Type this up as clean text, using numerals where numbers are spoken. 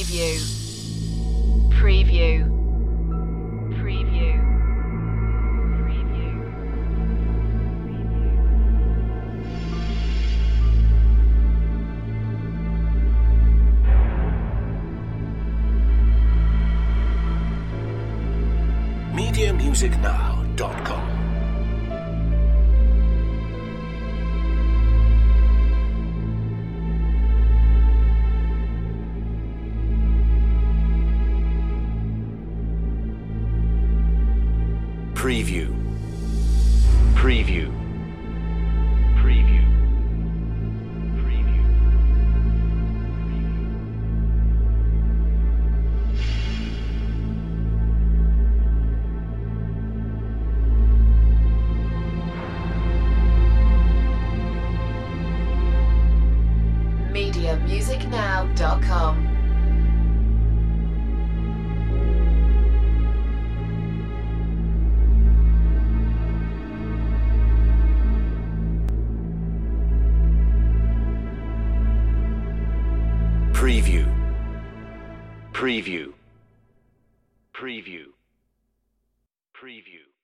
Preview. Preview. Preview. Preview. MediaMusicNow.com. Preview. Preview. Preview. Preview. MediaMusicNow.com. Preview. Preview. Preview. Preview.